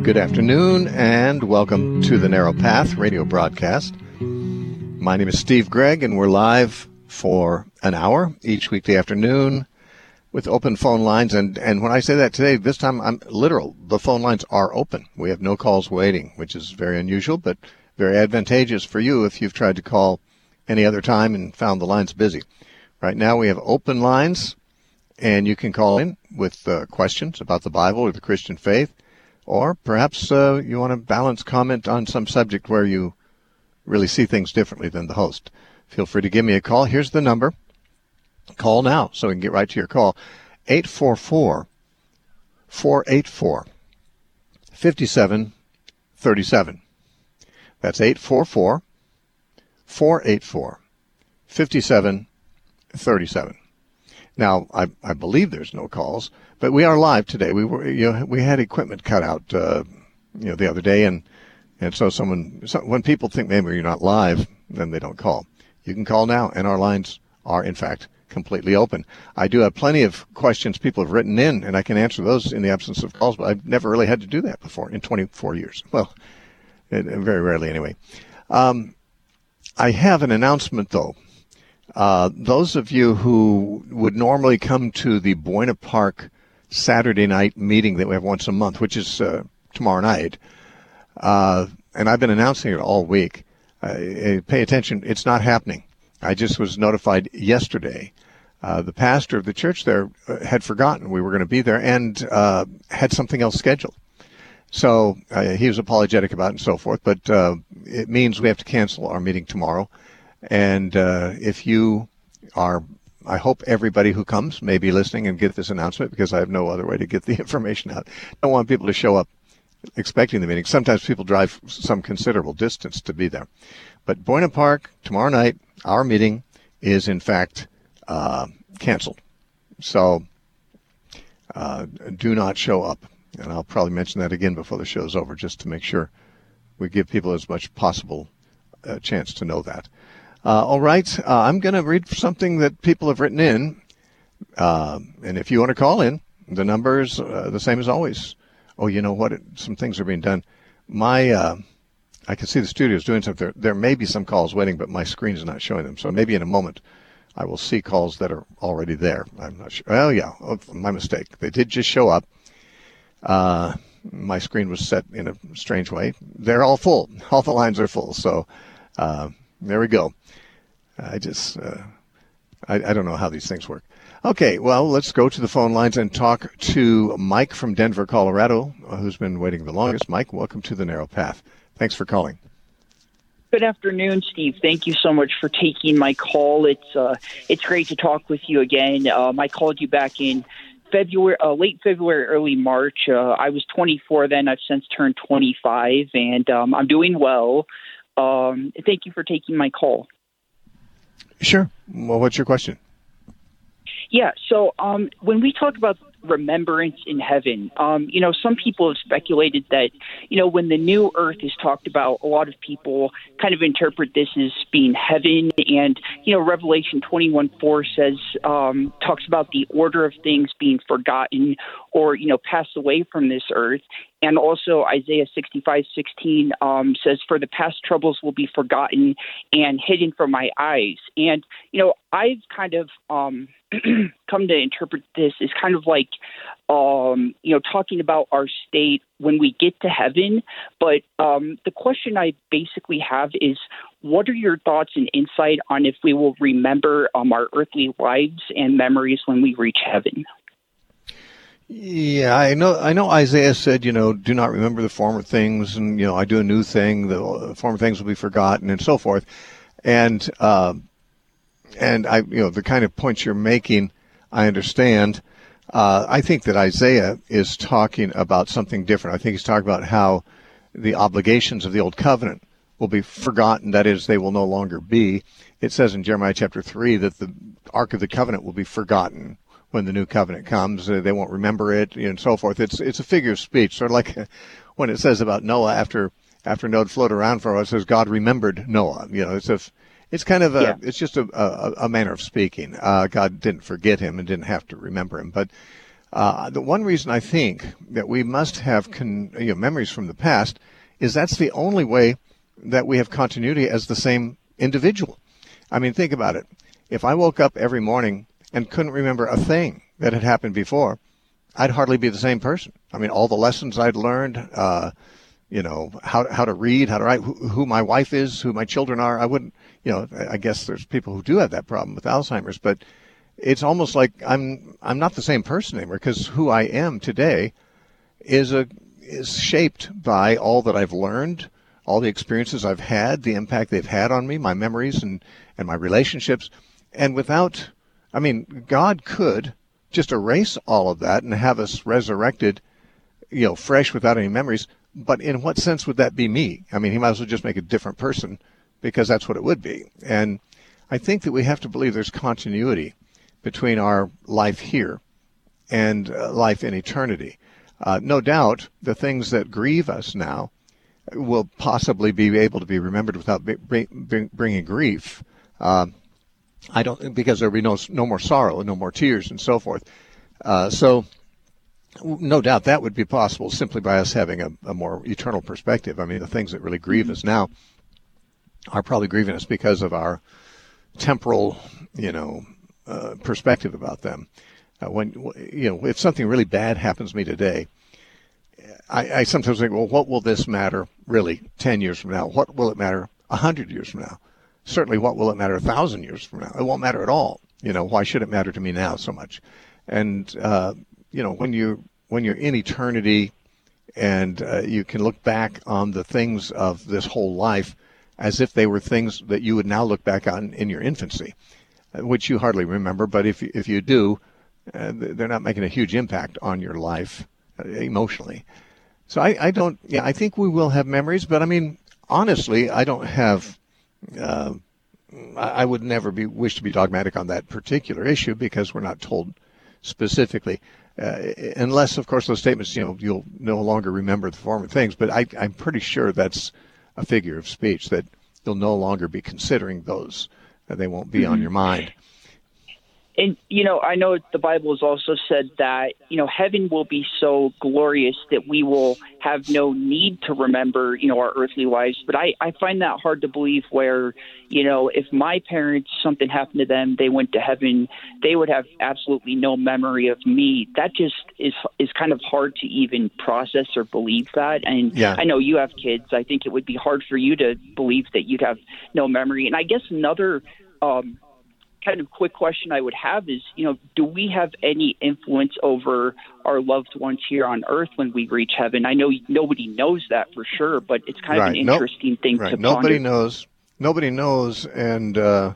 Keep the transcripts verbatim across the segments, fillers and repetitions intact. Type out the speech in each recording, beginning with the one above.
Good afternoon, and welcome to the Narrow Path radio broadcast. My name is Steve Gregg, and we're live for an hour each weekday afternoon with open phone lines. And, and when I say that today, this time I'm literal. The phone lines are open. We have no calls waiting, which is very unusual, but very advantageous for you if you've tried to call any other time and found the lines busy. Right now we have open lines, and you can call in with uh, questions about the Bible or the Christian faith. Or perhaps uh, you want to balance comment on some subject where you really see things differently than the host. Feel free to give me a call. Here's the number. Call now so we can get right to your call. eight four four, four eight four, five seven three seven. That's eight four four, four eight four, five seven three seven. Now, I, I believe there's no calls, but we are live today. We were, you know, we had equipment cut out, uh, you know, the other day, and and so someone, so when people think maybe you're not live, then they don't call. You can call now, and our lines are in fact completely open. I do have plenty of questions people have written in, and I can answer those in the absence of calls, but I've never really had to do that before in twenty-four years. Well, it, very rarely anyway. Um, I have an announcement though. Uh, those of you who would normally come to the Buena Park Saturday night meeting that we have once a month, which is uh, tomorrow night, uh, and I've been announcing it all week, uh, pay attention, it's not happening. I just was notified yesterday. Uh, the pastor of the church there had forgotten we were going to be there and uh, had something else scheduled. So uh, he was apologetic about it and so forth, but uh, it means we have to cancel our meeting tomorrow. And uh, if you are, I hope everybody who comes may be listening and get this announcement, because I have no other way to get the information out. I don't want people to show up expecting the meeting. Sometimes people drive some considerable distance to be there. But Buena Park, tomorrow night, our meeting is in fact uh, canceled. So uh, do not show up. And I'll probably mention that again before the show's over, just to make sure we give people as much possible uh, chance to know that. Uh, all right, uh, I'm going to read something that people have written in, uh, and if you want to call in, the number is uh, the same as always. Oh, you know what? It, some things are being done. My, uh, I can see the studio is doing something. There, there may be some calls waiting, but my screen is not showing them. So maybe in a moment I will see calls that are already there. I'm not sure. Oh, yeah, oh, my mistake. They did just show up. Uh, my screen was set in a strange way. They're all full. All the lines are full. So uh, there we go. I just, uh, I, I don't know how these things work. Okay, well, let's go to the phone lines and talk to Mike from Denver, Colorado, who's been waiting the longest. Mike, welcome to the Narrow Path. Thanks for calling. Good afternoon, Steve. Thank you so much for taking my call. It's uh, it's great to talk with you again. Um, I called you back in February, uh, late February, early March. Uh, I was twenty-four then. I've since turned twenty-five, and um, I'm doing well. Um, thank you for taking my call. Sure. Well, what's your question? Yeah. So um, when we talk about remembrance in heaven, um, you know, some people have speculated that, you know, when the new earth is talked about, a lot of people kind of interpret this as being heaven. And, you know, Revelation twenty-one four says, um, talks about the order of things being forgotten or, you know, passed away from this earth. And also Isaiah sixty-five sixteen um, says, for the past troubles will be forgotten and hidden from my eyes. And, you know, I've kind of um, come to interpret this as kind of like, um, you know, talking about our state when we get to heaven. But um, the question I basically have is, what are your thoughts and insight on if we will remember um, our earthly lives and memories when we reach heaven? Yeah, I know. I know Isaiah said, you know, do not remember the former things, and you know, I do a new thing. The former things will be forgotten, and so forth. And uh, and I, you know, the kind of points you're making, I understand. Uh, I think that Isaiah is talking about something different. I think he's talking about how the obligations of the old covenant will be forgotten. That is, they will no longer be. It says in Jeremiah chapter three that the Ark of the Covenant will be forgotten when the new covenant comes. Uh, they won't remember it, and so forth. It's it's a figure of speech, sort of like when it says about Noah after after Noah floated around for a while, it says God remembered Noah. You know, it's a it's kind of a yeah. it's just a, a a manner of speaking. Uh, God didn't forget him and didn't have to remember him, but Uh, the one reason I think that we must have con- you know, memories from the past is that's the only way that we have continuity as the same individual. I mean, think about it. If I woke up every morning and couldn't remember a thing that had happened before, I'd hardly be the same person. I mean, all the lessons I'd learned, uh, you know, how how to read, how to write, who, who my wife is, who my children are, I wouldn't, you know, I guess there's people who do have that problem with Alzheimer's, but it's almost like I'm I'm not the same person anymore, because who I am today is a is shaped by all that I've learned, all the experiences I've had, the impact they've had on me, my memories and, and my relationships. And without, I mean, God could just erase all of that and have us resurrected, you know, fresh without any memories. But in what sense would that be me? I mean, he might as well just make a different person, because that's what it would be. And I think that we have to believe there's continuity between our life here and uh, life in eternity. Uh, no doubt the things that grieve us now will possibly be able to be remembered without bring, bring, bringing grief. Uh, I don't, because there will be no, no more sorrow and no more tears and so forth. Uh, so no doubt that would be possible simply by us having a, a more eternal perspective. I mean, the things that really grieve mm-hmm. us now are probably grieving us because of our temporal, you know, uh, perspective about them. Uh, when, you know, if something really bad happens to me today, I, I sometimes think, well, what will this matter really ten years from now? What will it matter one hundred years from now? Certainly, what will it matter one thousand years from now? It won't matter at all. You know, why should it matter to me now so much? And, uh, you know, when, you, when you're in eternity and uh, you can look back on the things of this whole life as if they were things that you would now look back on in your infancy, which you hardly remember, but if, if you do, uh, they're not making a huge impact on your life uh, emotionally. So I, I don't, yeah, I think we will have memories, but I mean, honestly, I don't have, uh, I would never be wish to be dogmatic on that particular issue, because we're not told specifically, uh, unless, of course, those statements, you know, you'll no longer remember the former things, but I, I'm pretty sure that's a figure of speech, that you'll no longer be considering those, uh, they won't be mm-hmm. on your mind. And, you know, I know the Bible has also said that, you know, heaven will be so glorious that we will have no need to remember, you know, our earthly lives. But I, I find that hard to believe, where, you know, if my parents, something happened to them, they went to heaven, they would have absolutely no memory of me. That just is is kind of hard to even process or believe that. And yeah. I know you have kids. I think it would be hard for you to believe that you'd have no memory. And I guess another um kind of quick question I would have is, you know, do we have any influence over our loved ones here on earth when we reach heaven? I know nobody knows that for sure, but it's kind right. of an nope. interesting thing right. to ponder. Nobody knows. Nobody knows. And, uh,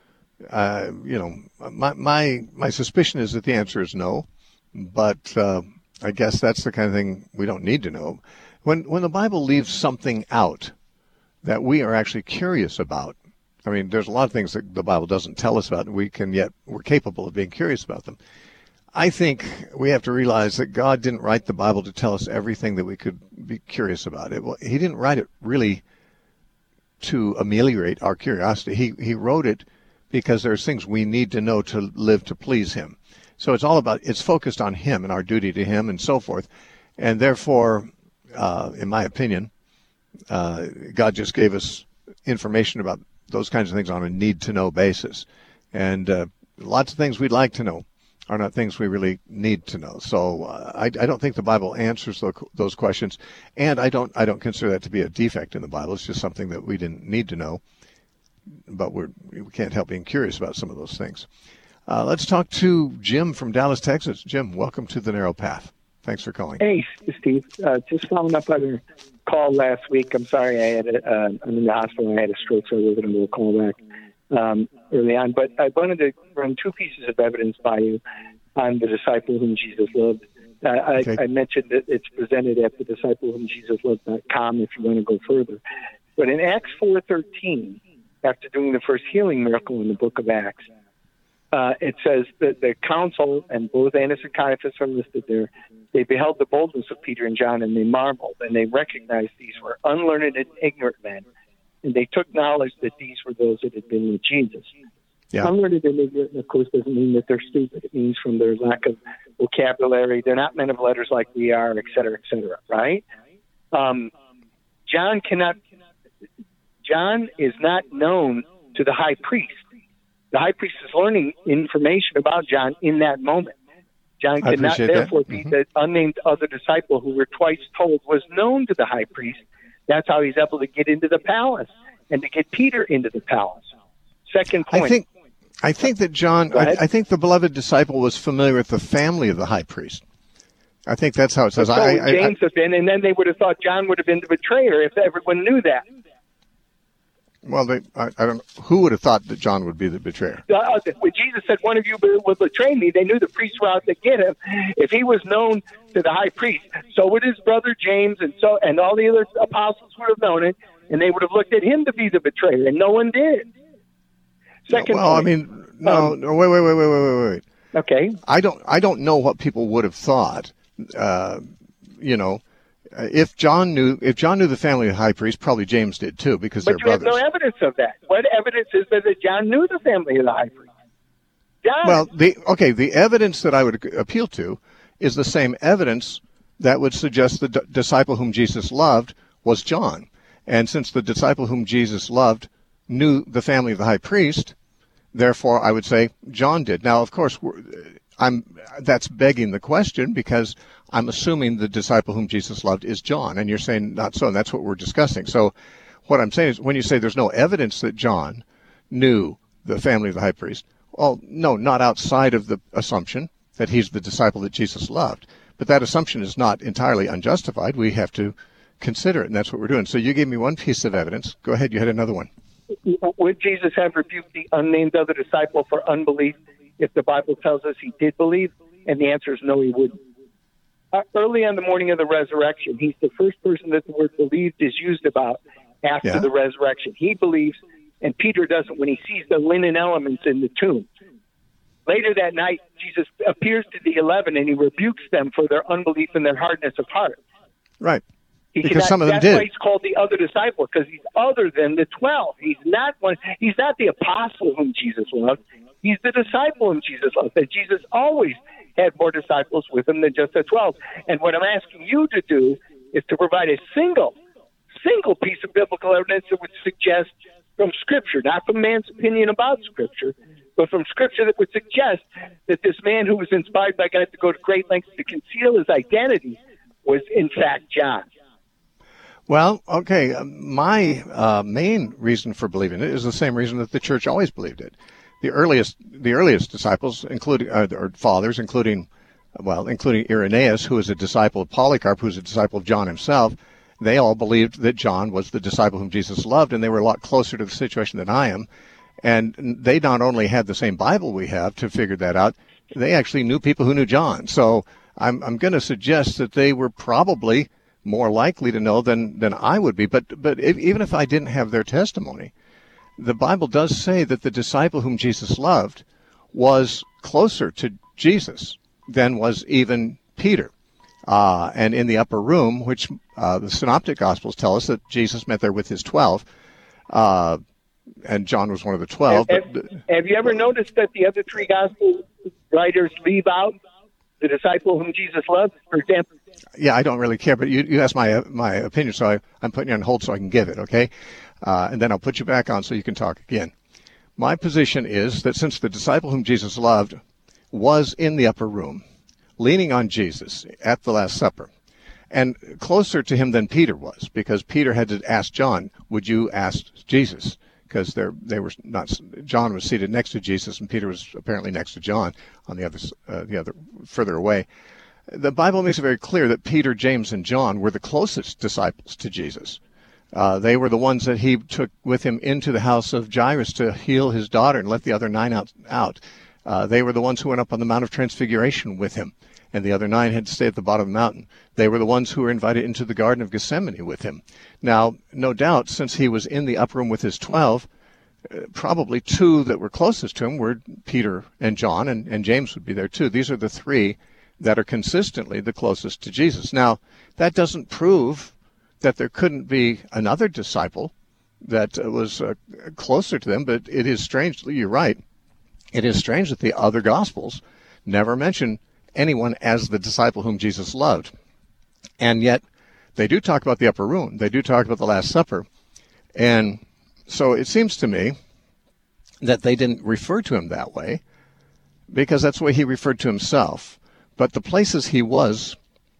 uh, you know, my, my, my suspicion is that the answer is no, but, uh, I guess that's the kind of thing we don't need to know. When, when the Bible leaves something out that we are actually curious about, I mean, there's a lot of things that the Bible doesn't tell us about, and we can yet, we're capable of being curious about them. I think we have to realize that God didn't write the Bible to tell us everything that we could be curious about. It, well, he didn't write it really to ameliorate our curiosity. He, he wrote it because there's things we need to know to live to please him. So it's all about, it's focused on him and our duty to him and so forth. And therefore, uh, in my opinion, uh, God just gave us information about those kinds of things on a need-to-know basis. And uh, lots of things we'd like to know are not things we really need to know. So uh, I, I don't think the Bible answers those, those questions, and I don't I don't consider that to be a defect in the Bible. It's just something that we didn't need to know, but we're, we can't help being curious about some of those things. Uh, let's talk to Jim from Dallas, Texas. Jim, welcome to The Narrow Path. Thanks for calling. Hey, Steve. Uh, just following up on your call last week. I'm sorry, I had a, uh, I'm in the hospital. I had a stroke, so I wasn't able to call back um, early on. But I wanted to run two pieces of evidence by you on the disciple whom Jesus loved. Uh, okay. I, I mentioned that it's presented at the disciple whom Jesus loved dot com if you want to go further. But in Acts four thirteen, after doing the first healing miracle in the book of Acts, Uh, it says that the council, and both Annas and Caiaphas are listed there, they beheld the boldness of Peter and John, and they marveled, and they recognized these were unlearned and ignorant men, and they took knowledge that these were those that had been with Jesus. Yeah. Unlearned and ignorant, of course, doesn't mean that they're stupid. It means from their lack of vocabulary, they're not men of letters like we are, et cetera, et cetera, right? Um, John cannot, John is not known to the high priest. The high priest is learning information about John in that moment. John cannot therefore be mm-hmm. the unnamed other disciple who we're twice told was known to the high priest. That's how he's able to get into the palace and to get Peter into the palace. Second point. I think, I think that John, I, I think the beloved disciple was familiar with the family of the high priest. I think that's how it says. So I, I, James I, have been, and then they would have thought John would have been the betrayer if everyone knew that. Well, they, I, I don't know. Who would have thought that John would be the betrayer? Uh, when Jesus said, one of you will betray me, they knew the priests were out to get him. If he was known to the high priest, so would his brother James, and so and all the other apostles would have known it, and they would have looked at him to be the betrayer, and no one did. Second well, point. I mean, no, um, no, wait, wait, wait, wait, wait, wait, wait. Okay. I don't, I don't know what people would have thought. Uh, you know, if John knew, if John knew the family of the high priest, probably James did too, because but they're brothers. But you have no evidence of that. What evidence is there that John knew the family of the high priest? John. Well, the okay, the evidence that I would appeal to is the same evidence that would suggest the d- disciple whom Jesus loved was John. And since the disciple whom Jesus loved knew the family of the high priest, therefore I would say John did. Now, of course, we're, I'm that's begging the question, because I'm assuming the disciple whom Jesus loved is John, and you're saying not so, and that's what we're discussing. So what I'm saying is, when you say there's no evidence that John knew the family of the high priest, well, no, not outside of the assumption that he's the disciple that Jesus loved. But that assumption is not entirely unjustified. We have to consider it, and that's what we're doing. So you gave me one piece of evidence. Go ahead, you had another one. Would Jesus have rebuked the unnamed other disciple for unbelief if the Bible tells us he did believe? And the answer is no, he wouldn't. Uh, early on the morning of the resurrection, he's the first person that the word believed is used about after yeah. the resurrection. He believes, and Peter doesn't when he sees the linen elements in the tomb. Later that night, Jesus appears to the eleven, and he rebukes them for their unbelief and their hardness of heart. Right. He because cannot, some of them that's did. That's why he's called the other disciple, because he's other than the twelve. He's not one. He's not the apostle whom Jesus loved. He's the disciple whom Jesus loved. And Jesus always had more disciples with him than just the twelve. And what I'm asking you to do is to provide a single, single piece of biblical evidence that would suggest from Scripture, not from man's opinion about Scripture, but from Scripture that would suggest that this man who was inspired by God to go to great lengths to conceal his identity was, in fact, John. Well, okay, my uh, main reason for believing it is the same reason that the church always believed it. The earliest, the earliest disciples, including uh, or fathers, including, well, including Irenaeus, who was a disciple of Polycarp, who was a disciple of John himself, they all believed that John was the disciple whom Jesus loved, and they were a lot closer to the situation than I am. And they not only had the same Bible we have to figure that out, they actually knew people who knew John. So I'm, I'm going to suggest that they were probably more likely to know than, than I would be. But, but if, even if I didn't have their testimony, the Bible does say that the disciple whom Jesus loved was closer to Jesus than was even Peter. Uh, and in the upper room, which uh, the Synoptic Gospels tell us that Jesus met there with his twelve, uh, and John was one of the twelve. Have, but, have, have you ever noticed that the other three Gospel writers leave out the disciple whom Jesus loved? For example, yeah, I don't really care, but you, you asked my my opinion, so I, I'm putting you on hold so I can give it, okay? Uh, and then I'll put you back on so you can talk again. My position is that since the disciple whom Jesus loved was in the upper room, leaning on Jesus at the Last Supper, and closer to him than Peter was, because Peter had to ask John, would you ask Jesus? Because they were not, John was seated next to Jesus, and Peter was apparently next to John on the other, uh, the other further away. The Bible makes it very clear that Peter, James, and John were the closest disciples to Jesus. Uh, they were the ones that he took with him into the house of Jairus to heal his daughter and let the other nine out. out. Uh, they were the ones who went up on the Mount of Transfiguration with him, and the other nine had to stay at the bottom of the mountain. They were the ones who were invited into the Garden of Gethsemane with him. Now, no doubt, since he was in the upper room with his twelve, uh, probably two that were closest to him were Peter and John, and, and James would be there too. These are the three that are consistently the closest to Jesus. Now, that doesn't prove that there couldn't be another disciple that uh, was uh, closer to them, but it is strange, you're right, it is strange that the other Gospels never mention anyone as the disciple whom Jesus loved. And yet they do talk about the upper room. They do talk about the Last Supper. And so it seems to me that they didn't refer to him that way because that's the way he referred to himself. But the places he was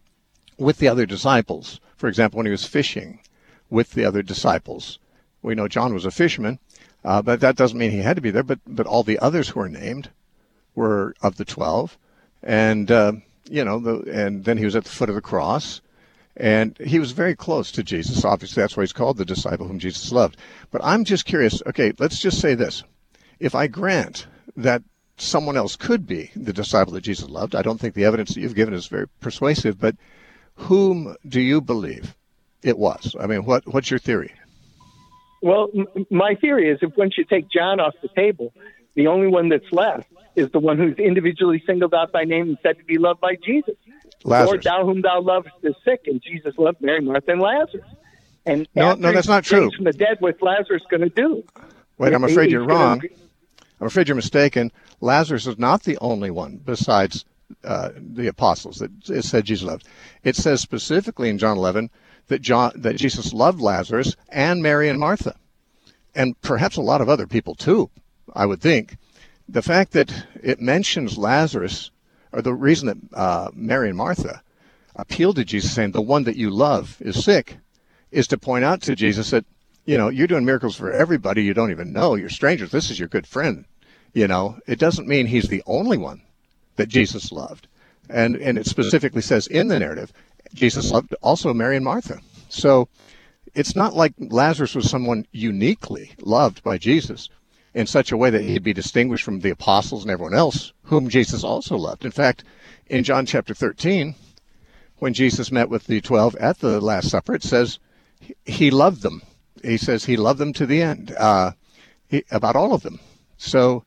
with the other disciples, for example, when he was fishing with the other disciples, we know John was a fisherman, uh, but that doesn't mean he had to be there. But, but all the others who were named were of the twelve. And, uh, you know, the, and then he was at the foot of the cross. And he was very close to Jesus. Obviously, that's why he's called the disciple whom Jesus loved. But I'm just curious. Okay, let's just say this. If I grant that someone else could be the disciple that Jesus loved, I don't think the evidence that you've given is very persuasive, but whom do you believe it was? I mean, what what's your theory? Well, m- my theory is if once you take John off the table, the only one that's left is the one who's individually singled out by name and said to be loved by Jesus. Lazarus. Lord, thou whom thou lovest is sick, and Jesus loved Mary, Martha, and Lazarus. And no, no, that's not true. From the dead, what's Lazarus going to do? Wait, I'm afraid He's you're gonna... wrong. I'm afraid you're mistaken. Lazarus is not the only one besides uh, the apostles that it said Jesus loved. It says specifically in John eleven that John that Jesus loved Lazarus and Mary and Martha, and perhaps a lot of other people too, I would think. The fact that it mentions Lazarus, or the reason that uh, Mary and Martha appealed to Jesus saying, the one that you love is sick, is to point out to Jesus that, you know, you're doing miracles for everybody you don't even know. You're strangers. This is your good friend. You know, it doesn't mean he's the only one that Jesus loved. And, and it specifically says in the narrative, Jesus loved also Mary and Martha. So it's not like Lazarus was someone uniquely loved by Jesus in such a way that he'd be distinguished from the apostles and everyone else whom Jesus also loved. In fact, in John chapter thirteen, when Jesus met with the twelve at the Last Supper, it says he loved them. He says he loved them to the end, uh, he, about all of them. So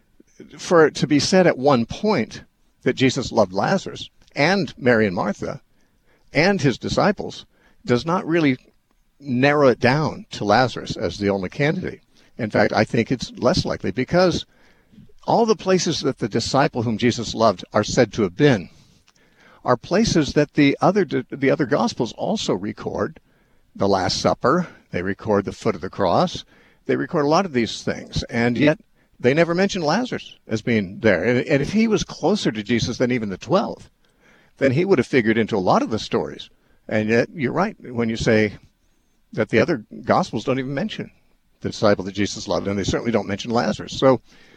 for it to be said at one point that Jesus loved Lazarus and Mary and Martha and his disciples does not really narrow it down to Lazarus as the only candidate. In fact, I think it's less likely because all the places that the disciple whom Jesus loved are said to have been are places that the other the other Gospels also record. The Last Supper, they record the foot of the cross, they record a lot of these things, and yet they never mention Lazarus as being there. And, and if he was closer to Jesus than even the twelve, then he would have figured into a lot of the stories. And yet, you're right when you say that the other Gospels don't even mention the disciple that Jesus loved, and they certainly don't mention Lazarus. So,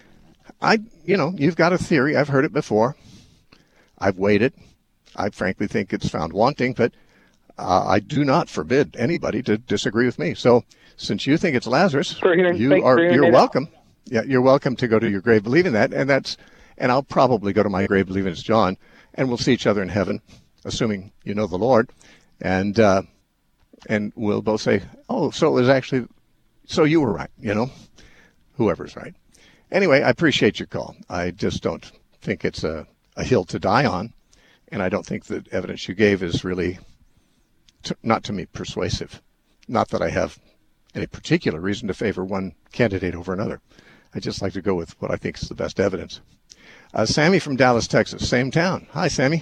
I, you know, you've got a theory. I've heard it before. I've weighed it. I frankly think it's found wanting, but uh, I do not forbid anybody to disagree with me. So, since you think it's Lazarus, you are you're welcome. Yeah, you're welcome to go to your grave believing that, and that's, and I'll probably go to my grave believing it's John, and we'll see each other in heaven, assuming you know the Lord, and uh, and we'll both say, oh, so it was actually. So you were right, you know, whoever's right. Anyway, I appreciate your call. I just don't think it's a, a hill to die on, and I don't think the evidence you gave is really, to, not to me, persuasive. Not that I have any particular reason to favor one candidate over another. I just like to go with what I think is the best evidence. Uh, Sammy from Dallas, Texas, same town. Hi, Sammy.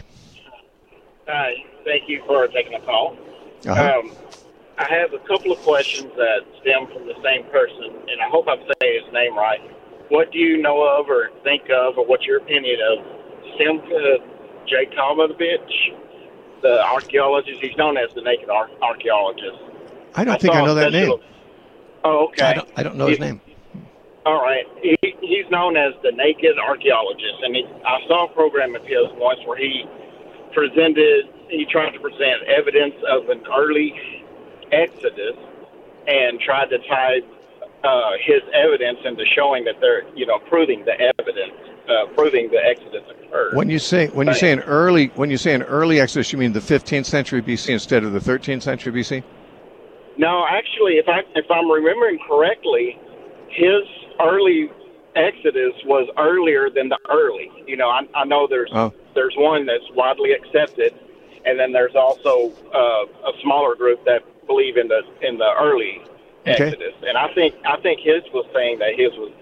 Hi, thank you for taking the call. Uh-huh. Um, I have a couple of questions that stem from the same person, and I hope I'm saying his name right. What do you know of or think of, or what's your opinion of Simcha Jacomovich, the archaeologist? He's known as the naked ar- archaeologist. I don't I think I know that special... name. Oh, okay. I don't, I don't know his he, name. All right. He, he's known as the naked archaeologist, and he, I saw a program of his once where he presented, he tried to present evidence of an early Exodus and tried to tie uh, his evidence into showing that they're, you know, proving the evidence, uh, proving the Exodus occurred. When you say when you say an early when you say an early Exodus, you mean the fifteenth century B C instead of the thirteenth century B C? No, actually, if I if I'm remembering correctly, his early Exodus was earlier than the early. You know, I, I know there's oh. there's one that's widely accepted, and then there's also uh, a smaller group that believe in the in the early okay. Exodus. And I think I think his was saying that his was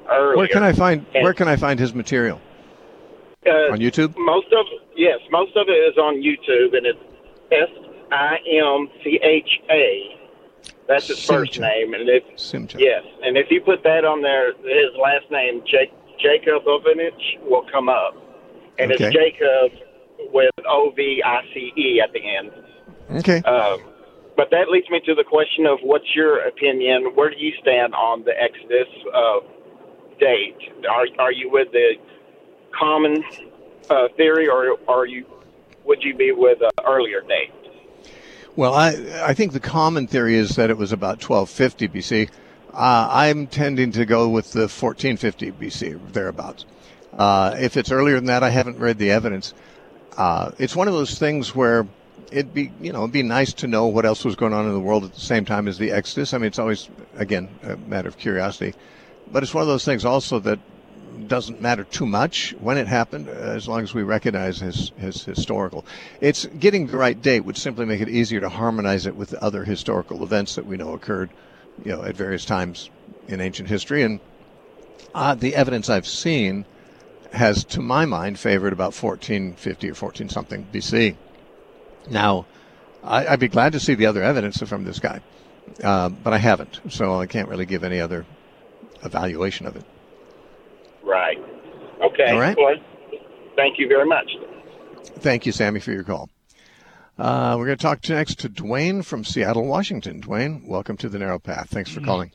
earlier. Where can I find And, Where can I find his material? uh, On YouTube? Most of yes, most of it is on YouTube, and it's S I M C H A. That's his first Simcha. name, and if Simcha. yes, and if you put that on there, his last name Jake, Jacob Ovanich will come up, and Okay. it's Jacob with O V I C E at the end. Okay. Um, but that leads me to the question of what's your opinion? Where do you stand on the Exodus uh, date? Are are you with the common uh, theory, or are you would you be with an earlier date? Well, I I think the common theory is that it was about twelve fifty B C. Uh, I'm tending to go with the fourteen fifty B C, thereabouts. Uh, if it's earlier than that, I haven't read the evidence. Uh, it's one of those things where it'd be, you know, it'd be nice to know what else was going on in the world at the same time as the Exodus. I mean, it's always, again, a matter of curiosity. But it's one of those things also that doesn't matter too much when it happened, as long as we recognize his, his historical. It's getting the right date would simply make it easier to harmonize it with the other historical events that we know occurred, you know, at various times in ancient history. And uh, the evidence I've seen has, to my mind, favored about fourteen fifty or fourteen something B C. Now, I, I'd be glad to see the other evidence from this guy, uh, but I haven't, so I can't really give any other evaluation of it. Right. Okay. All right. Well, thank you very much. Thank you, Sammy, for your call. Uh, we're going to talk to next to Dwayne from Seattle, Washington. Dwayne, welcome to the Narrow Path. Thanks for calling.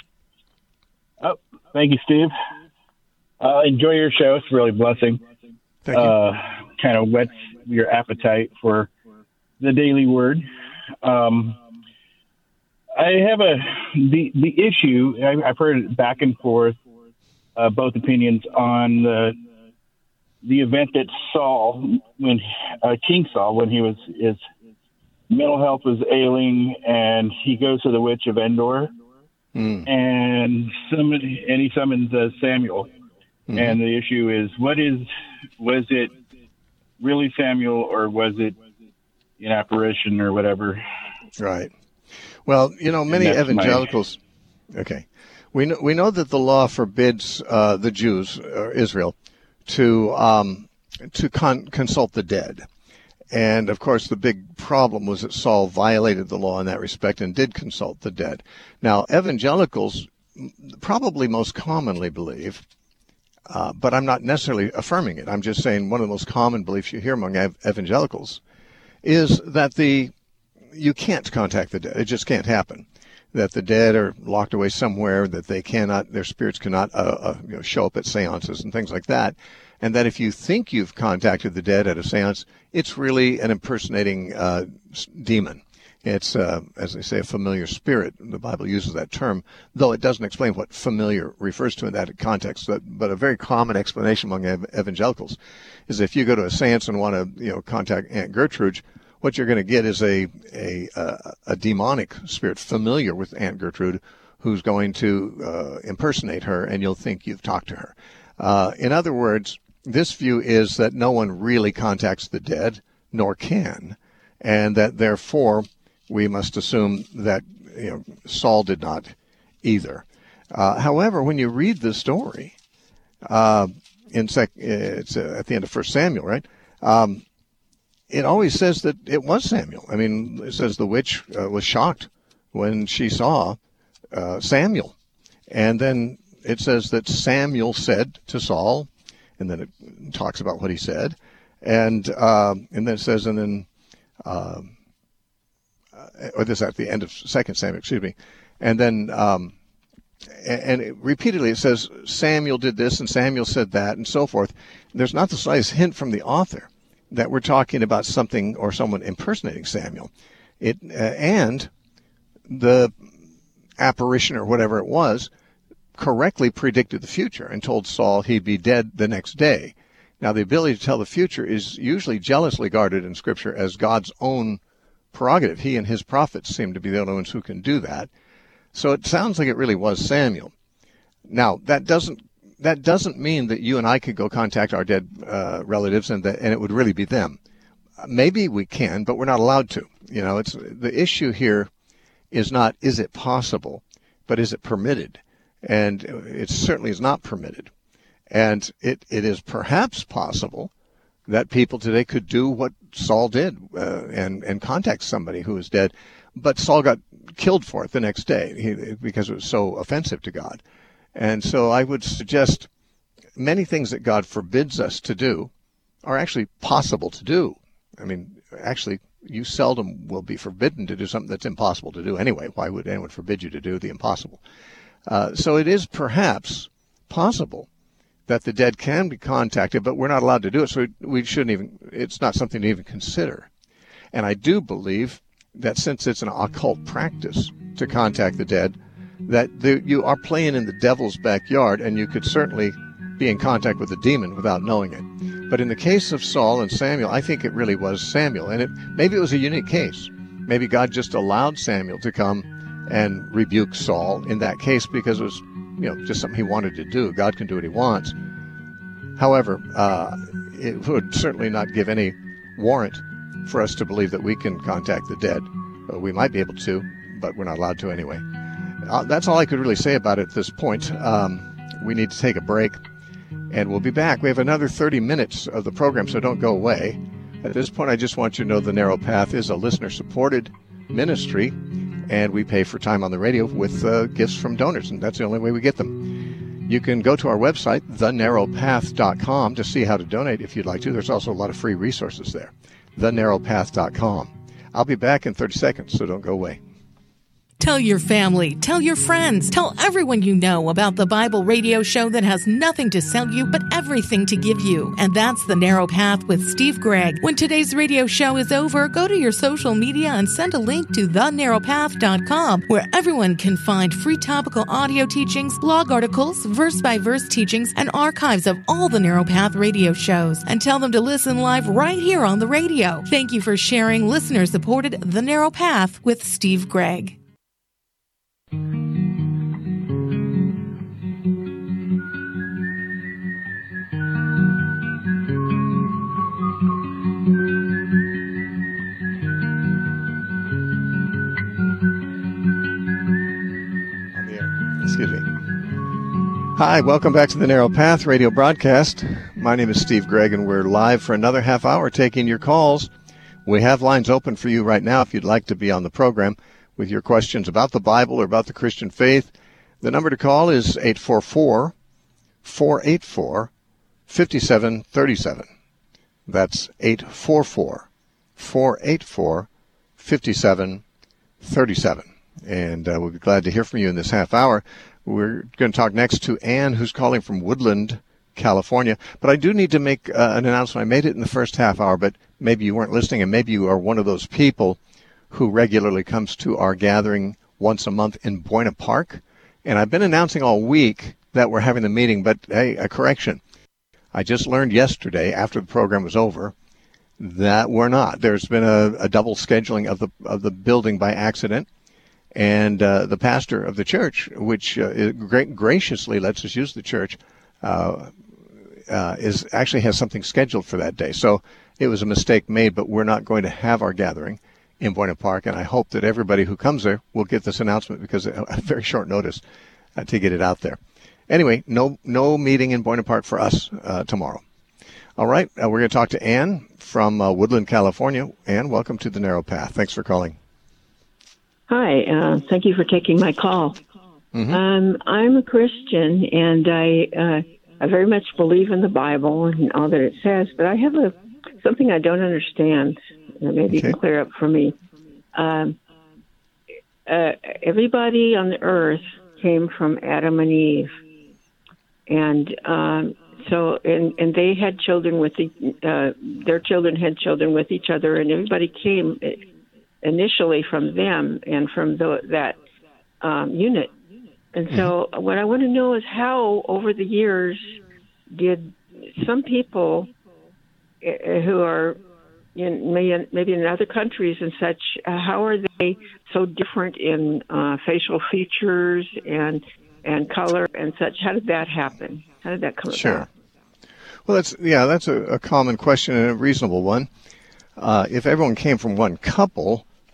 Oh, thank you, Steve. Uh, enjoy your show. It's really a blessing. Thank you. Uh, kind of whets your appetite for the daily word. Um, I have a the the issue. I, I've heard back and forth, uh, both opinions on the the event that Saul, when uh, King Saul, when he was his mental health was ailing, and he goes to the witch of Endor, mm. and summon, and he summons uh, Samuel. Mm-hmm. And the issue is, what is was it really Samuel, or was it an apparition or whatever? Right. Well, you know, many evangelicals. My... Okay, we know we know that the law forbids uh, the Jews or Israel to um, to con- consult the dead, and of course the big problem was that Saul violated the law in that respect and did consult the dead. Now, evangelicals probably most commonly believe. Uh, but I'm not necessarily affirming it. I'm just saying one of the most common beliefs you hear among ev- evangelicals is that the you can't contact the dead. It just can't happen. That the dead are locked away somewhere, that they cannot, their spirits cannot uh, uh, you know, show up at seances and things like that. And that if you think you've contacted the dead at a seance, it's really an impersonating uh, demon. It's, uh, as they say, a familiar spirit. The Bible uses that term, though it doesn't explain what familiar refers to in that context. But, but a very common explanation among ev- evangelicals is if you go to a seance and want to, you know, contact Aunt Gertrude, what you're going to get is a a, a a demonic spirit familiar with Aunt Gertrude, who's going to uh, impersonate her, and you'll think you've talked to her. Uh, in other words, this view is that no one really contacts the dead, nor can, and that therefore we must assume that, you know, Saul did not either. Uh, however, when you read the story, uh, in sec- it's uh, at the end of First Samuel, right? Um, it always says that it was Samuel. I mean, it says the witch uh, was shocked when she saw uh, Samuel, and then it says that Samuel said to Saul, and then it talks about what he said, and uh, and then it says, and then. Uh, or this at the end of Second Samuel, excuse me, and then um, and, and it, repeatedly it says Samuel did this and Samuel said that and so forth. There's not the slightest hint from the author that we're talking about something or someone impersonating Samuel. It uh, and the apparition or whatever it was correctly predicted the future and told Saul he'd be dead the next day. Now, the ability to tell the future is usually jealously guarded in Scripture as God's own prerogative. He and his prophets seem to be the only ones who can do that. So it sounds like it really was Samuel. Now, that doesn't that doesn't mean that you and I could go contact our dead uh, relatives and that, and it would really be them. Maybe we can, but we're not allowed to. You know, it's the issue here is not is it possible, but is it permitted? And it certainly is not permitted. And it, it is perhaps possible that people today could do what Saul did uh, and, and contact somebody who is dead. But Saul got killed for it the next day he, because it was so offensive to God. And so I would suggest many things that God forbids us to do are actually possible to do. I mean, actually, you seldom will be forbidden to do something that's impossible to do anyway. Why would anyone forbid you to do the impossible? Uh, so it is perhaps possible that the dead can be contacted, but we're not allowed to do it, so we shouldn't even, it's not something to even consider. And I do believe that since it's an occult practice to contact the dead, that the, you are playing in the devil's backyard, and you could certainly be in contact with a demon without knowing it. But in the case of Saul and Samuel, I think it really was Samuel, and it maybe it was a unique case. Maybe God just allowed Samuel to come and rebuke Saul in that case because it was, you know, just something he wanted to do. God can do what he wants. However, uh, it would certainly not give any warrant for us to believe that we can contact the dead. Uh, we might be able to, but we're not allowed to anyway. Uh, that's all I could really say about it at this point. Um, we need to take a break, and we'll be back. We have another thirty minutes of the program, so don't go away. At this point, I just want you to know The Narrow Path is a listener-supported ministry, and we pay for time on the radio with uh, gifts from donors, and that's the only way we get them. You can go to our website, the narrow path dot com, to see how to donate if you'd like to. There's also a lot of free resources there, the narrow path dot com. I'll be back in thirty seconds, so don't go away. Tell your family, tell your friends, tell everyone you know about the Bible radio show that has nothing to sell you but everything to give you. And that's The Narrow Path with Steve Gregg. When today's radio show is over, go to your social media and send a link to the narrow path dot com, where everyone can find free topical audio teachings, blog articles, verse-by-verse teachings, and archives of all the Narrow Path radio shows. And tell them to listen live right here on the radio. Thank you for sharing listener-supported The Narrow Path with Steve Gregg. Excuse me. Hi, welcome back to the Narrow Path radio broadcast. My name is Steve Gregg, and we're live for another half hour taking your calls. We have lines open for you right now if you'd like to be on the program with your questions about the Bible or about the Christian faith. The number to call is eight four four, four eight four, five seven three seven. That's eight four four, four eight four, five seven three seven. And uh, we'll be glad to hear from you in this half hour. We're going to talk next to Ann, who's calling from Woodland, California. But I do need to make uh, an announcement. I made it in the first half hour, but maybe you weren't listening, and maybe you are one of those people who regularly comes to our gathering once a month in Buena Park. And I've been announcing all week that we're having the meeting, but hey, a correction. I just learned yesterday, after the program was over, that we're not. There's been a, a double scheduling of the of the building by accident. And uh, the pastor of the church, which uh, gra- graciously lets us use the church, uh, uh, is actually has something scheduled for that day. So it was a mistake made, but we're not going to have our gathering in Buena Park. And I hope that everybody who comes there will get this announcement, because a, a very short notice uh, to get it out there. Anyway, no no meeting in Buena Park for us uh, tomorrow. All right, uh, we're going to talk to Ann from uh, Woodland, California. Ann, welcome to the Narrow Path. Thanks for calling. Hi, uh, thank you for taking my call. Mm-hmm. Um, I'm a Christian, and I uh, I very much believe in the Bible and all that it says, but I have a something I don't understand that maybe okay. you can clear up for me. Um, uh, everybody on the earth came from Adam and Eve, and um, so and, and they had children with the, uh, their children had children with each other, and everybody came initially from them and from the, that um, unit. And so mm-hmm. what I want to know is how, over the years, did some people uh, who are in, maybe in other countries and such, uh, how are they so different in uh, facial features and and color and such? How did that happen? How did that come sure. about? Well, that's yeah, that's a, a common question and a reasonable one. Uh, if everyone came from one couple,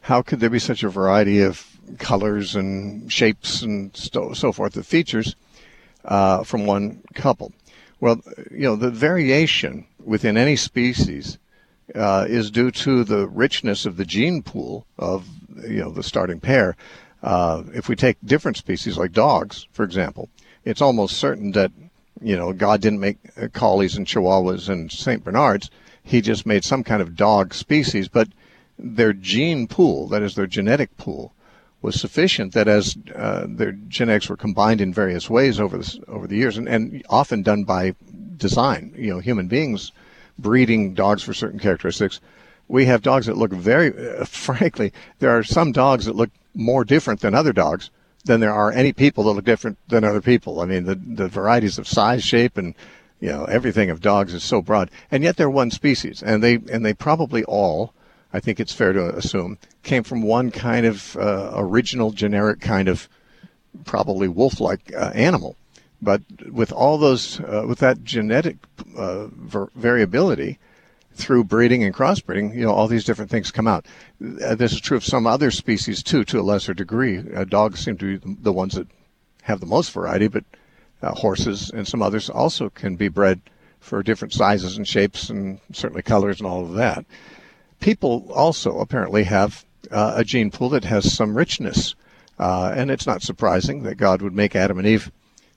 how could there be such a variety of colors and shapes and so, so forth of features uh, from one couple? Well, you know, the variation within any species uh, is due to the richness of the gene pool of, you know, the starting pair. Uh, if we take different species like dogs, for example, it's almost certain that, you know, God didn't make collies and chihuahuas and Saint Bernards. He just made some kind of dog species, but their gene pool, that is their genetic pool, was sufficient that as uh, their genetics were combined in various ways over the, over the years, and, and often done by design, you know, human beings breeding dogs for certain characteristics. We have dogs that look very, uh, frankly, there are some dogs that look more different than other dogs than there are any people that look different than other people. I mean, the, the varieties of size, shape, and, you know, everything of dogs is so broad. And yet they're one species, and they and they probably all, I think it's fair to assume, came from one kind of uh, original, generic kind of probably wolf-like uh, animal. But with all those, uh, with that genetic uh, ver- variability, through breeding and crossbreeding, you know, all these different things come out. Uh, this is true of some other species, too, to a lesser degree. Uh, dogs seem to be the ones that have the most variety, but uh, horses and some others also can be bred for different sizes and shapes and certainly colors and all of that. People also apparently have uh, a gene pool that has some richness, uh, and it's not surprising that God would make Adam and Eve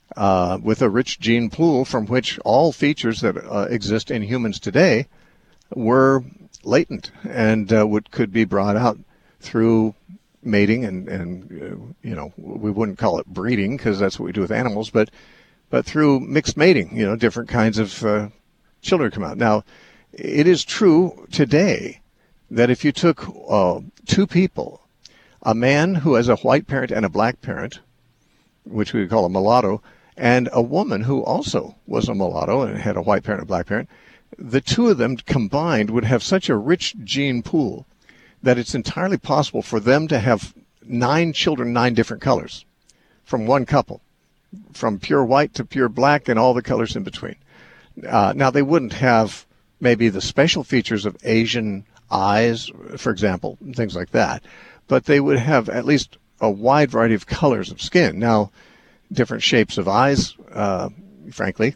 uh, with a rich gene pool from which all features that uh, exist in humans today were latent and uh, would could be brought out through mating and and uh, you know, we wouldn't call it breeding because that's what we do with animals, but but through mixed mating, you know, different kinds of uh, children come out. Now, it is true today that if you took uh, two people, a man who has a white parent and a black parent, which we would call a mulatto, and a woman who also was a mulatto and had a white parent and a black parent, the two of them combined would have such a rich gene pool that it's entirely possible for them to have nine children, nine different colors from one couple, from pure white to pure black and all the colors in between. Uh, now, they wouldn't have maybe the special features of Asian eyes, for example, things like that, but they would have at least a wide variety of colors of skin. Now, different shapes of eyes, uh, frankly,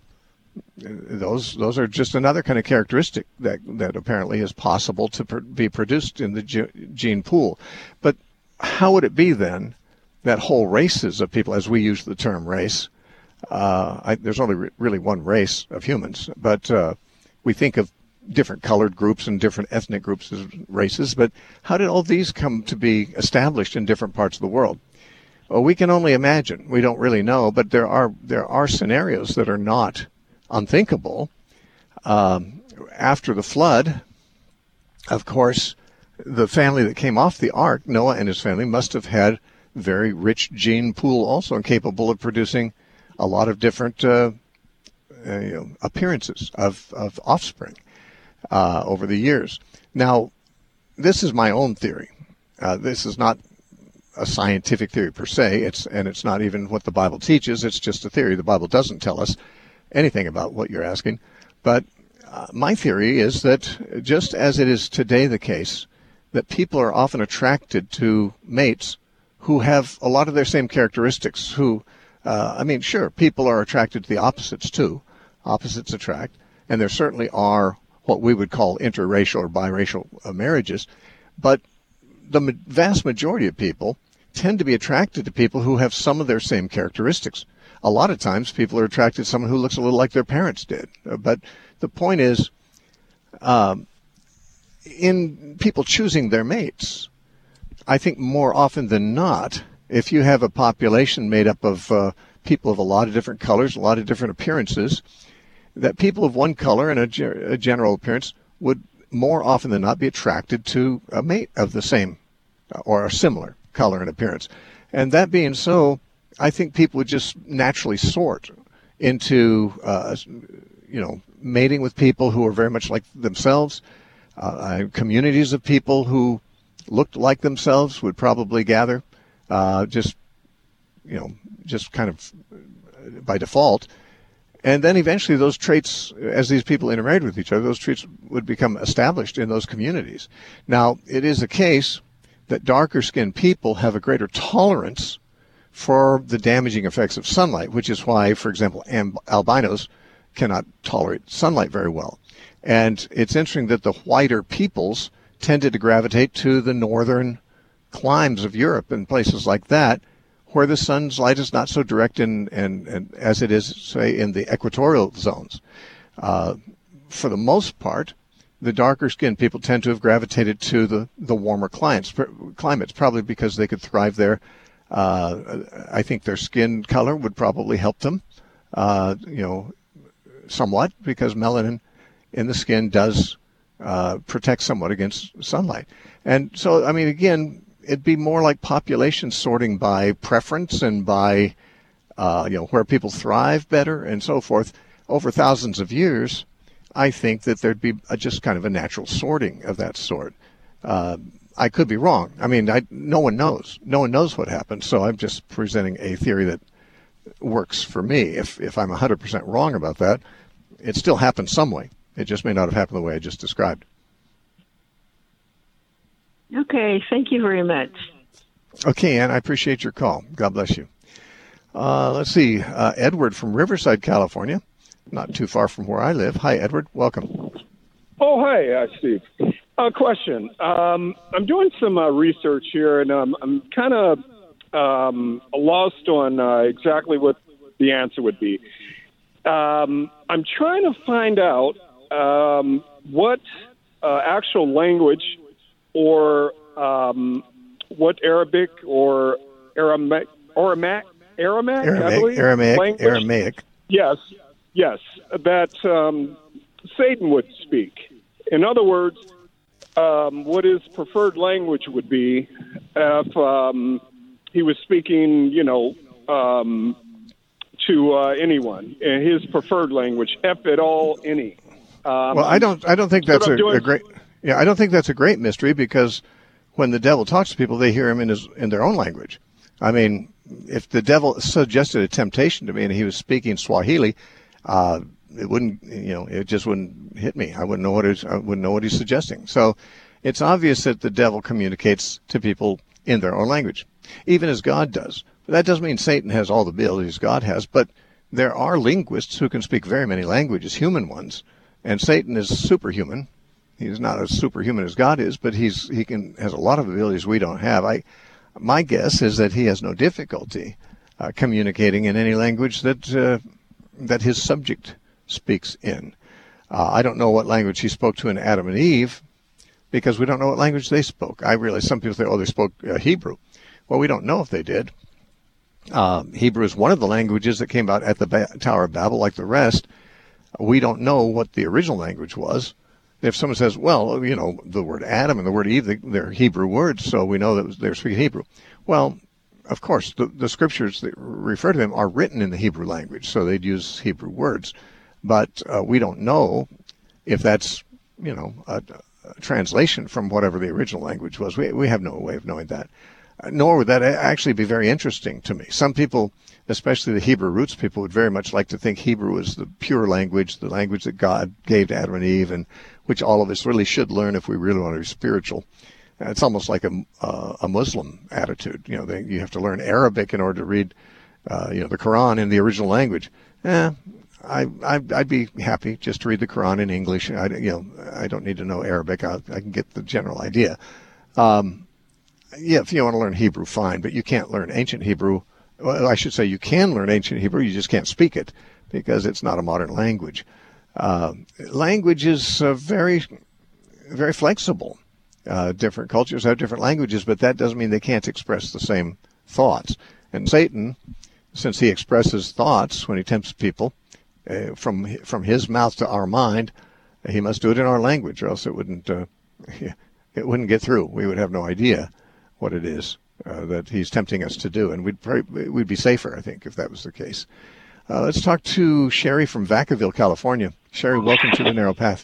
those those are just another kind of characteristic that that apparently is possible to pr- be produced in the ge- gene pool. But how would it be then that whole races of people, as we use the term race, uh, I, there's only re- really one race of humans, but uh, we think of different colored groups and different ethnic groups as races, but how did all these come to be established in different parts of the world? Well, we can only imagine. We don't really know, but there are there are scenarios that are not unthinkable. Um, after the flood, of course, the family that came off the ark, Noah and his family, must have had very rich gene pool also and capable of producing a lot of different uh, uh, you know, appearances of, of offspring uh, over the years. Now, this is my own theory. Uh, this is not a scientific theory per se, it's and it's not even what the Bible teaches. It's just a theory. The Bible doesn't tell us anything about what you're asking. But uh, my theory is that just as it is today the case, that people are often attracted to mates who have a lot of their same characteristics, who, uh, I mean, sure, people are attracted to the opposites too. Opposites attract. And there certainly are what we would call interracial or biracial uh, marriages. But the ma- vast majority of people tend to be attracted to people who have some of their same characteristics. A lot of times people are attracted to someone who looks a little like their parents did. But the point is, um, in people choosing their mates, I think more often than not, if you have a population made up of uh, people of a lot of different colors, a lot of different appearances, that people of one color and a, ge- a general appearance would more often than not be attracted to a mate of the same or a similar color and appearance. And that being so, I think people would just naturally sort into, uh, you know, mating with people who are very much like themselves. Uh, communities of people who looked like themselves would probably gather, uh, just, you know, just kind of by default. And then eventually those traits, as these people intermarried with each other, those traits would become established in those communities. Now, it is a case that darker-skinned people have a greater tolerance for the damaging effects of sunlight, which is why, for example, amb- albinos cannot tolerate sunlight very well. And it's interesting that the whiter peoples tended to gravitate to the northern climes of Europe and places like that, where the sun's light is not so direct in, in, in, as it is, say, in the equatorial zones. Uh, for the most part, the darker-skinned people tend to have gravitated to the, the warmer climates, climates, probably because they could thrive there. Uh, I think their skin color would probably help them, uh, you know, somewhat, because melanin in the skin does uh, protect somewhat against sunlight. And so, I mean, again, it'd be more like population sorting by preference and by, uh, you know, where people thrive better and so forth. Over thousands of years, I think that there'd be a, just kind of a natural sorting of that sort. Uh, I could be wrong. I mean, I, no one knows. No one knows what happened. So I'm just presenting a theory that works for me. If if I'm one hundred percent wrong about that, it still happened some way. It just may not have happened the way I just described. Okay. Thank you very much. Okay, Ann, I appreciate your call. God bless you. Uh, let's see. Uh, Edward from Riverside, California. Not too far from where I live. Hi, Edward. Welcome. Oh, hi, uh, Steve. A uh, question. Um, I'm doing some uh, research here, and um, I'm kind of um, lost on uh, exactly what the answer would be. Um, I'm trying to find out um, what uh, actual language or um, what Arabic or Aramaic, Aramaic, Aramaic, Aramaic, I believe, Aramaic, language? Aramaic. Yes, yes, that um, Satan would speak. In other words, um, what his preferred language would be if um, he was speaking, you know, um, to uh, anyone, in his preferred language, if at all any. Um, well, I don't, I don't think that's a, a great. Yeah, I don't think that's a great mystery, because when the devil talks to people, they hear him in his in their own language. I mean, if the devil suggested a temptation to me and he was speaking Swahili, uh, it wouldn't, you know, it just wouldn't hit me. I wouldn't know what he's, I wouldn't know what he's suggesting. So it's obvious that the devil communicates to people in their own language, even as God does. But that doesn't mean Satan has all the abilities God has, but there are linguists who can speak very many languages, human ones, and Satan is superhuman. He's not as superhuman as God is, but he's he can has a lot of abilities we don't have. I, my guess is that he has no difficulty uh, communicating in any language that uh, that his subject speaks in. Uh, I don't know what language he spoke to in Adam and Eve, because we don't know what language they spoke. I realize some people say, oh, they spoke uh, Hebrew. Well, we don't know if they did. Uh, Hebrew is one of the languages that came out at the ba- Tower of Babel, like the rest. We don't know what the original language was. If someone says, well, you know, the word Adam and the word Eve, they're Hebrew words, so we know that they're speaking Hebrew. Well, of course, the, the scriptures that refer to them are written in the Hebrew language, so they'd use Hebrew words. But uh, we don't know if that's, you know, a, a translation from whatever the original language was. We we have no way of knowing that. Uh, nor would that actually be very interesting to me. Some people, especially the Hebrew roots people, would very much like to think Hebrew is the pure language, the language that God gave to Adam and Eve, and which all of us really should learn if we really want to be spiritual. Uh, it's almost like a, uh, a Muslim attitude. You know, they, you have to learn Arabic in order to read, uh, you know, the Quran in the original language. Eh, I, I, I'd be happy just to read the Quran in English. I, you know, I don't need to know Arabic. I, I can get the general idea. Um, yeah, if you want to learn Hebrew, fine, but you can't learn ancient Hebrew. Well, I should say you can learn ancient Hebrew. You just can't speak it because it's not a modern language. Uh, language is uh, very, very flexible. Uh, different cultures have different languages, but that doesn't mean they can't express the same thoughts. And Satan, since he expresses thoughts when he tempts people, Uh, from from his mouth to our mind, he must do it in our language, or else it wouldn't uh, it wouldn't get through. We would have no idea what it is uh, that he's tempting us to do, and we'd probably, we'd be safer, I think, if that was the case. Uh, let's talk to Sherry from Vacaville, California. Sherry, welcome to the Narrow Path.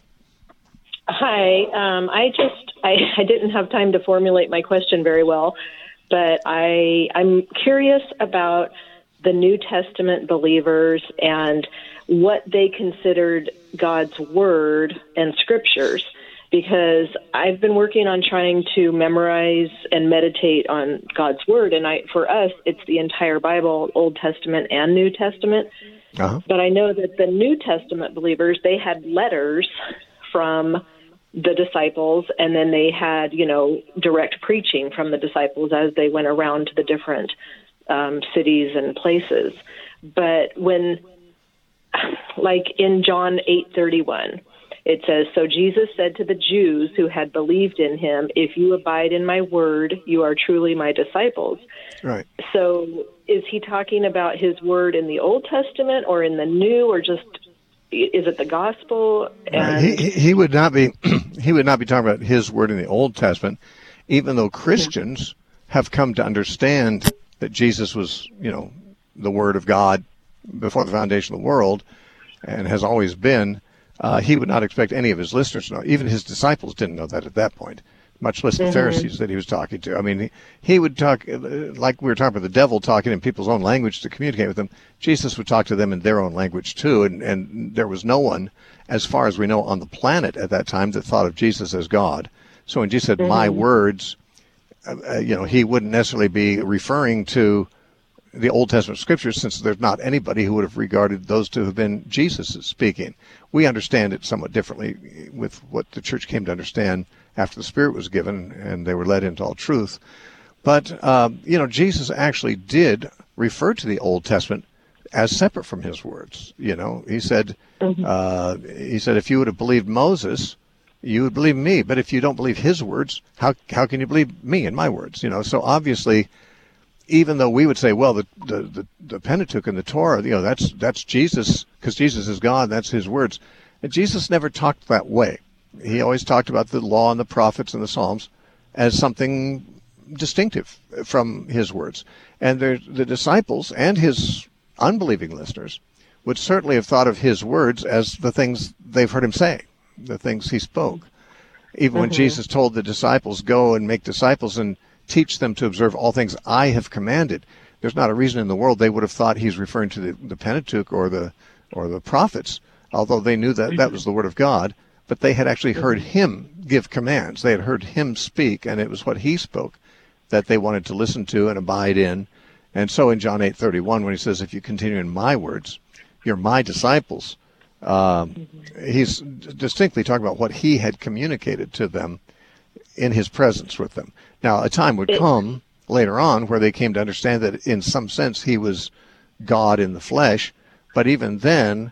Hi. Um, I just I, I didn't have time to formulate my question very well, but I I'm curious about the New Testament believers and what they considered God's word and scriptures. because I've been working on trying to memorize and meditate on God's Word. And I, for us, it's the entire Bible, Old Testament and New Testament. Uh-huh. But I know that the New Testament believers, they had letters from the disciples, and then they had, you know, direct preaching from the disciples as they went around to the different um, cities and places. But when, like in John eight thirty-one, it says, "So Jesus said to the Jews who had believed in him, 'If you abide in my word, you are truly my disciples.'" Right. So is he talking about his word in the Old Testament or in the New, or just, is it the gospel? And he, he would not be he would not be talking about his word in the Old Testament, even though Christians have come to understand that Jesus was, you know, the Word of God before the foundation of the world, and has always been. Uh, he would not expect any of his listeners to know. Even his disciples didn't know that at that point, much less the mm-hmm. Pharisees that he was talking to. I mean, he, he would talk, like we were talking about the devil talking in people's own language to communicate with them. Jesus would talk to them in their own language too, and, and there was no one, as far as we know, on the planet at that time that thought of Jesus as God. So when Jesus said, mm-hmm. my words, uh, you know, he wouldn't necessarily be referring to the Old Testament scriptures, since there's not anybody who would have regarded those to have been Jesus speaking. We understand it somewhat differently with what the church came to understand after the Spirit was given and they were led into all truth. But, um, you know, Jesus actually did refer to the Old Testament as separate from his words. You know, he said, mm-hmm. uh, he said, if you would have believed Moses, you would believe me. But if you don't believe his words, how how can you believe me and my words? You know, so obviously, even though we would say, well, the the, the, the Pentateuch and the Torah, you know, that's that's Jesus, because Jesus is God, that's his words. And Jesus never talked that way. He always talked about the law and the prophets and the Psalms as something distinctive from his words. And there, the disciples and his unbelieving listeners would certainly have thought of his words as the things they've heard him say, the things he spoke. Even mm-hmm. when Jesus told the disciples, go and make disciples and teach them to observe all things I have commanded, there's not a reason in the world they would have thought he's referring to the, the Pentateuch or the or the prophets, although they knew that that was the word of God. But they had actually heard him give commands. They had heard him speak, and it was what he spoke that they wanted to listen to and abide in. And so in John eight thirty-one, when he says, if you continue in my words, you're my disciples, um, he's distinctly talking about what he had communicated to them in his presence with them. Now, a time would come later on where they came to understand that in some sense he was God in the flesh, but even then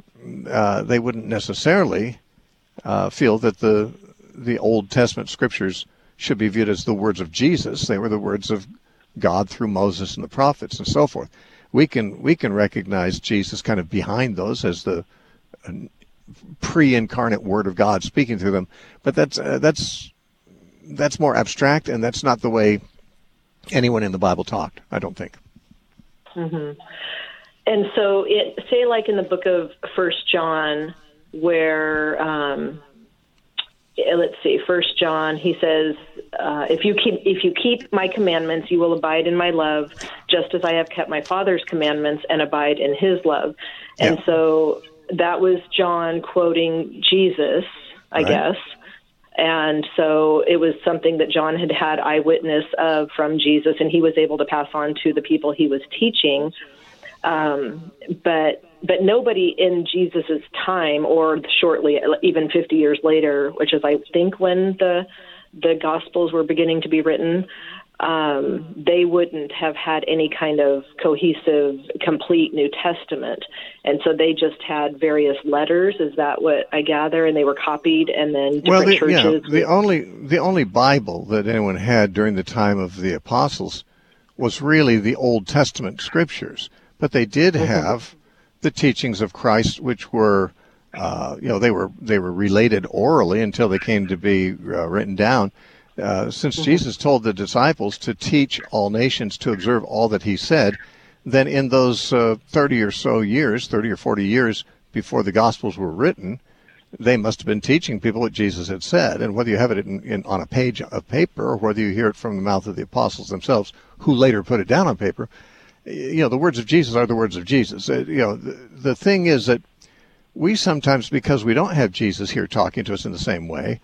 uh, they wouldn't necessarily uh, feel that the the Old Testament scriptures should be viewed as the words of Jesus. They were the words of God through Moses and the prophets and so forth. We can we can recognize Jesus kind of behind those as the uh, pre-incarnate Word of God speaking through them, but that's uh, that's that's more abstract, and that's not the way anyone in the Bible talked, I don't think. Mm-hmm. And so, it, say like in the book of First John, where um, let's see, First John, he says, uh, "If you keep if you keep my commandments, you will abide in my love, just as I have kept my Father's commandments and abide in His love." And yeah. so that was John quoting Jesus, I right. guess. And so it was something that John had had eyewitness of from Jesus, and he was able to pass on to the people he was teaching. Um, but but nobody in Jesus's time, or shortly, even fifty years later, which is I think when the the Gospels were beginning to be written, um, they wouldn't have had any kind of cohesive, complete New Testament. And so they just had various letters. Is that what I gather? And they were copied, and then different well, the, churches. Yeah, the only the only Bible that anyone had during the time of the apostles was really the Old Testament scriptures. But they did have the teachings of Christ, which were, uh, you know, they were they were related orally until they came to be uh, written down. Uh, since mm-hmm. Jesus told the disciples to teach all nations to observe all that he said, then in those uh, thirty or so years, thirty or forty years before the Gospels were written, they must have been teaching people what Jesus had said. And whether you have it in, in, on a page of paper or whether you hear it from the mouth of the apostles themselves, who later put it down on paper, you know, the words of Jesus are the words of Jesus. Uh, you know, the, the thing is that we sometimes, because we don't have Jesus here talking to us in the same way,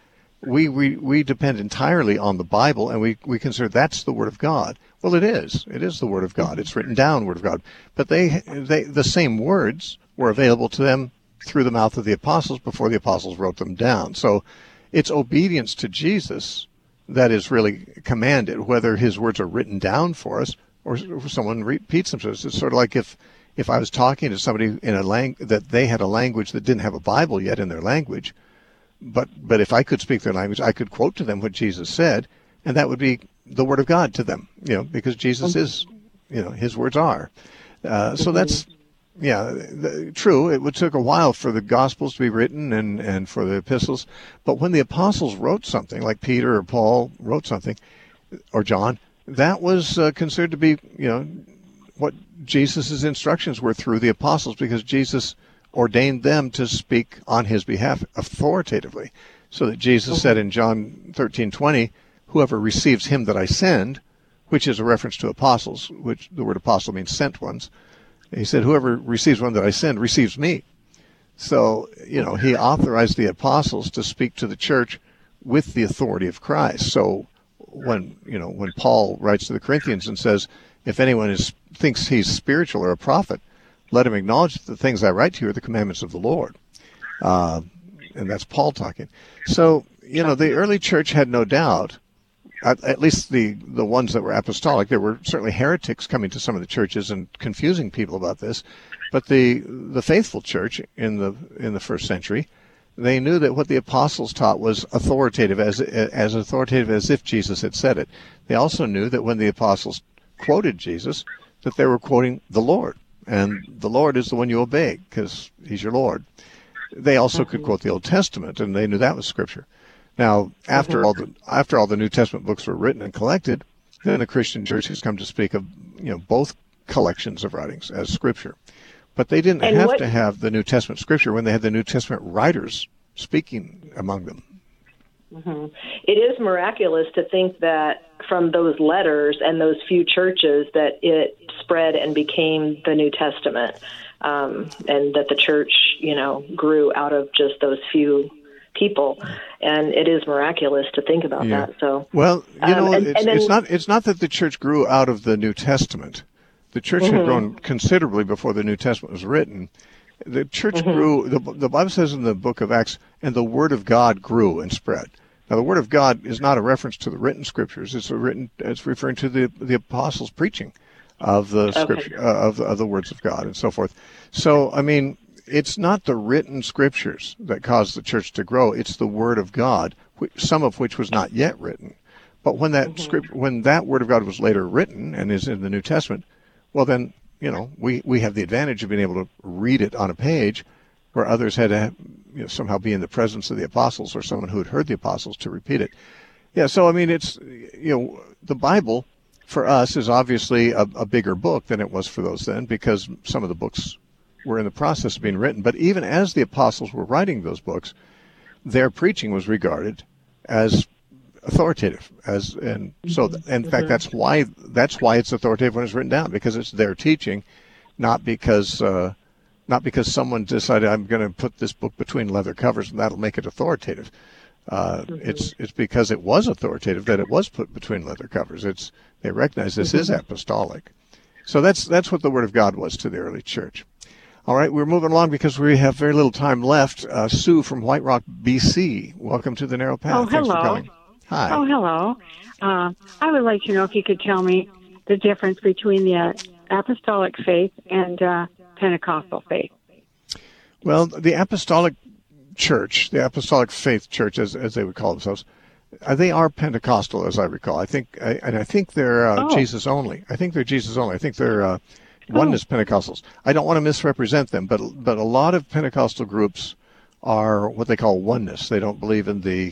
we, we, we depend entirely on the Bible, and we, we consider that's the Word of God. Well, it is. It is the Word of God. It's written down Word of God. But they, they the same words were available to them through the mouth of the apostles before the apostles wrote them down. So it's obedience to Jesus that is really commanded, whether his words are written down for us or someone repeats them to us. It's sort of like if, if I was talking to somebody in a lang- that they had a language that didn't have a Bible yet in their language, but but if I could speak their language, I could quote to them what Jesus said, and that would be the Word of God to them, you know, because Jesus is, you know, his words are. Uh, so that's, yeah, the, true. It would took a while for the Gospels to be written and, and for the epistles, but when the apostles wrote something, like Peter or Paul wrote something, or John, that was uh, considered to be, you know, what Jesus' instructions were through the apostles, because Jesus ordained them to speak on his behalf authoritatively. So that Jesus said in John thirteen twenty, whoever receives him that I send, which is a reference to apostles, which the word apostle means sent ones. He said, whoever receives one that I send receives me. So, you know, he authorized the apostles to speak to the church with the authority of Christ. So when, you know, when Paul writes to the Corinthians and says, if anyone is thinks he's spiritual or a prophet, let him acknowledge that the things I write to you are the commandments of the Lord. Uh, and that's Paul talking. So, you know, the early church had no doubt, at, at least the, the ones that were apostolic. There were certainly heretics coming to some of the churches and confusing people about this. But the the faithful church in the in the first century, they knew that what the apostles taught was authoritative, as as authoritative as if Jesus had said it. They also knew that when the apostles quoted Jesus, that they were quoting the Lord. And the Lord is the one you obey, because he's your Lord. They also mm-hmm. could quote the Old Testament, and they knew that was Scripture. Now, after mm-hmm. all the after all the New Testament books were written and collected, then the Christian church has come to speak of, you know, both collections of writings as Scripture. But they didn't and have what, to have the New Testament Scripture when they had the New Testament writers speaking among them. Mm-hmm. It is miraculous to think that from those letters and those few churches that it spread and became the New Testament, um, and that the church, you know, grew out of just those few people. And it is miraculous to think about yeah. that. So, well, you know, um, and, it's, and then, it's not it's not that the church grew out of the New Testament. The church mm-hmm. had grown considerably before the New Testament was written. The church mm-hmm. grew. The, the Bible says in the book of Acts, and the word of God grew and spread. Now, the Word of God is not a reference to the written Scriptures. It's a written. It's referring to the the apostles' preaching of the okay. Scripture uh, of of the words of God and so forth. So, I mean, it's not the written Scriptures that caused the church to grow. It's the Word of God, which, some of which was not yet written. But when that mm-hmm. script, when that Word of God was later written and is in the New Testament, well, then you know we we have the advantage of being able to read it on a page, where others had to have, you know, somehow be in the presence of the apostles or someone who had heard the apostles to repeat it. Yeah, so I mean, it's, you know, the Bible for us is obviously a, a bigger book than it was for those then, because some of the books were in the process of being written. But even as the apostles were writing those books, their preaching was regarded as authoritative, as and so in fact that's why that's why it's authoritative when it's written down, because it's their teaching, not because. Uh, Not because someone decided I'm going to put this book between leather covers and that'll make it authoritative. Uh, mm-hmm. It's it's because it was authoritative that it was put between leather covers. It's they recognize this mm-hmm. is apostolic. So that's that's what the Word of God was to the early church. All right, we're moving along because we have very little time left. Uh, Sue from White Rock, B C. Welcome to the Narrow Path. Oh, Thanks hello. for calling. Hi. Oh, hello. Uh, I would like to know if you could tell me the difference between the uh, apostolic faith and uh, Pentecostal faith. Well, the apostolic church, the apostolic faith church, as as they would call themselves, uh, they are Pentecostal, as I recall. I think, I, and I think they're uh, oh. Jesus only. I think they're Jesus only. I think they're uh, oneness oh. Pentecostals. I don't want to misrepresent them, but but a lot of Pentecostal groups are what they call oneness. They don't believe in the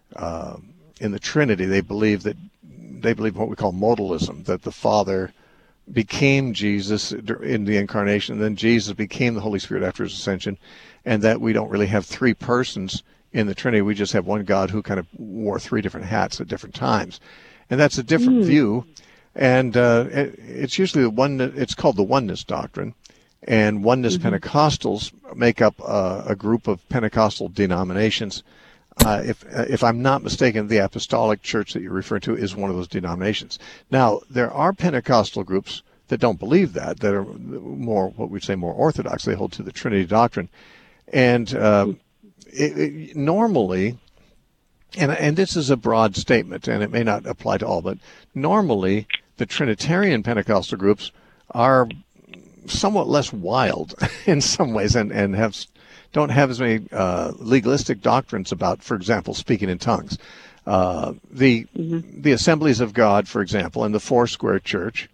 uh, in the Trinity. They believe that they believe in what we call modalism, that the Father became Jesus in the incarnation, and then Jesus became the Holy Spirit after his ascension, and that we don't really have three persons in the Trinity. We just have one God who kind of wore three different hats at different times. And that's a different mm. view. And uh, it, it's usually the one, it's called the oneness doctrine. And oneness mm-hmm. Pentecostals make up uh, a group of Pentecostal denominations. Uh, if if I'm not mistaken, the Apostolic Church that you refer to is one of those denominations. Now, there are Pentecostal groups that don't believe that, that are more, what we'd say, more orthodox. They hold to the Trinity doctrine. And uh, it, it, normally, and, and this is a broad statement, and it may not apply to all, but normally the Trinitarian Pentecostal groups are somewhat less wild in some ways and, and have don't have as many uh, legalistic doctrines about, for example, speaking in tongues. Uh, the mm-hmm. the Assemblies of God, for example, and the Foursquare Church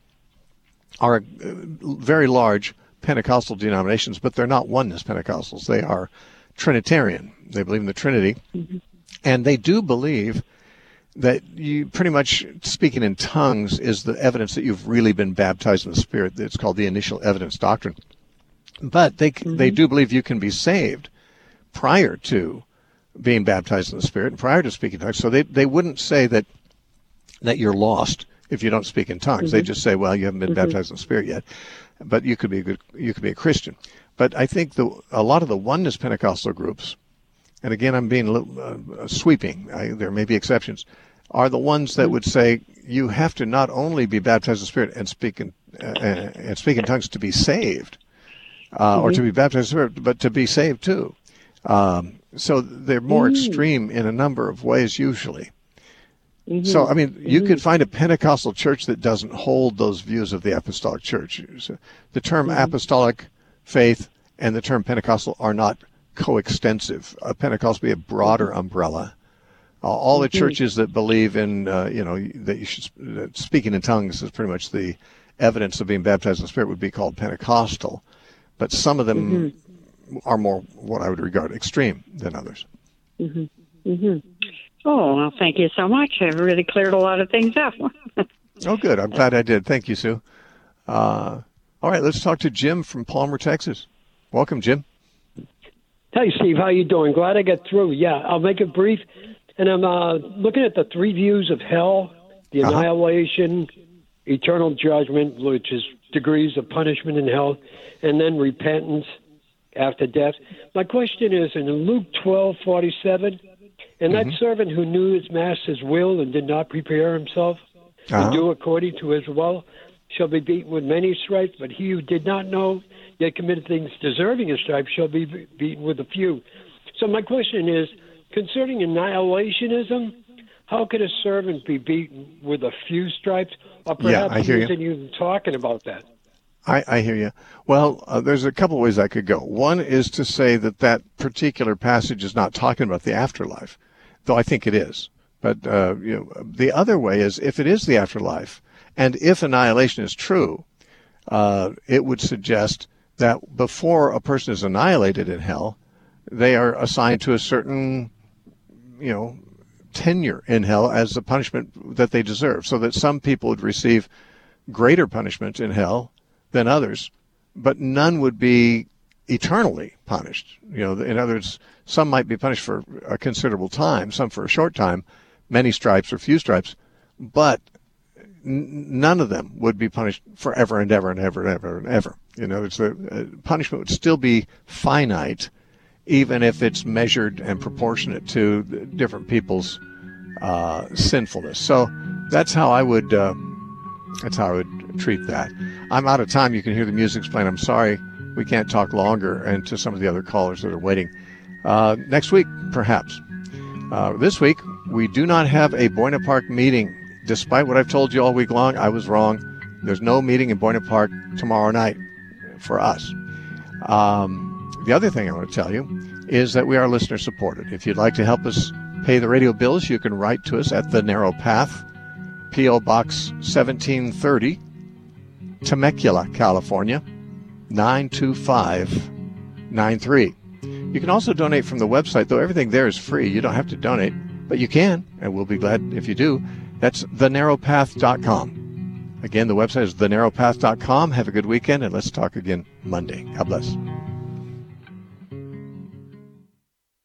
are very large Pentecostal denominations, but they're not oneness Pentecostals. They are Trinitarian. They believe in the Trinity. Mm-hmm. And they do believe that you pretty much speaking in tongues is the evidence that you've really been baptized in the Spirit. It's called the initial evidence doctrine. But they mm-hmm. they do believe you can be saved prior to being baptized in the Spirit and prior to speaking in tongues. So they, they wouldn't say that that you're lost if you don't speak in tongues. Mm-hmm. They just say, well, you haven't been mm-hmm. baptized in the Spirit yet, but you could be a good, you could be a Christian. But I think the a lot of the oneness Pentecostal groups, and again, I'm being a little uh, sweeping, I, there may be exceptions, are the ones that would say you have to not only be baptized in the Spirit and speak in, uh, and speak in tongues to be saved, uh, mm-hmm. or to be baptized in the Spirit, but to be saved too. Um, so they're more mm-hmm. extreme in a number of ways usually. Mm-hmm. So, I mean, you mm-hmm. could find a Pentecostal church that doesn't hold those views of the Apostolic Church. So the term mm-hmm. apostolic faith and the term Pentecostal are not coextensive. A Pentecostal be a broader mm-hmm. umbrella. Uh, all the churches that believe in, uh, you know, that you should that speaking in tongues is pretty much the evidence of being baptized in the Spirit would be called Pentecostal. But some of them mm-hmm. are more what I would regard extreme than others. Mm-hmm. Mm-hmm. Oh, well, thank you so much. I've really cleared a lot of things up. Oh, good. I'm glad I did. Thank you, Sue. Uh, all right, let's talk to Jim from Palmer, Texas. Welcome, Jim. Hey, Steve. How you doing? Glad I got through. Yeah, I'll make it brief. And I'm uh, looking at the three views of hell, the uh-huh. annihilation, eternal judgment, which is degrees of punishment in hell, and then repentance after death. My question is, in Luke twelve forty-seven, and that mm-hmm. servant who knew his master's will and did not prepare himself uh-huh. to do according to his will shall be beaten with many stripes, but he who did not know yet committed things deserving of stripes shall be beaten with a few. So my question is, concerning annihilationism, how could a servant be beaten with a few stripes? Or perhaps yeah, I hear isn't you. even talking about that. I, I hear you. Well, uh, there's a couple ways I could go. One is to say that that particular passage is not talking about the afterlife, though I think it is. But uh, you know, the other way is if it is the afterlife, and if annihilation is true, uh, it would suggest that before a person is annihilated in hell, they are assigned to a certain, you know, tenure in hell as the punishment that they deserve, so that some people would receive greater punishment in hell than others, but none would be eternally punished. You know, in other words, some might be punished for a considerable time, some for a short time, many stripes or few stripes, but n- none of them would be punished forever and ever and ever and ever and ever. You know, it's a, a punishment would still be finite, even if it's measured and proportionate to different people's uh, sinfulness. So that's how I would uh, that's how I would treat that. I'm out of time. You can hear the music playing. I'm sorry we can't talk longer, and to some of the other callers that are waiting. Uh, next week, perhaps. Uh, this week, we do not have a Buena Park meeting. Despite what I've told you all week long, I was wrong. There's no meeting in Buena Park tomorrow night for us. Um, The other thing I want to tell you is that we are listener supported. If you'd like to help us pay the radio bills, you can write to us at The Narrow Path, P O Box seventeen thirty, Temecula, California, nine two five nine three. You can also donate from the website, though everything there is free. You don't have to donate, but you can, and we'll be glad if you do. That's the narrow path dot com. Again, the website is the narrow path dot com. Have a good weekend, and let's talk again Monday. God bless.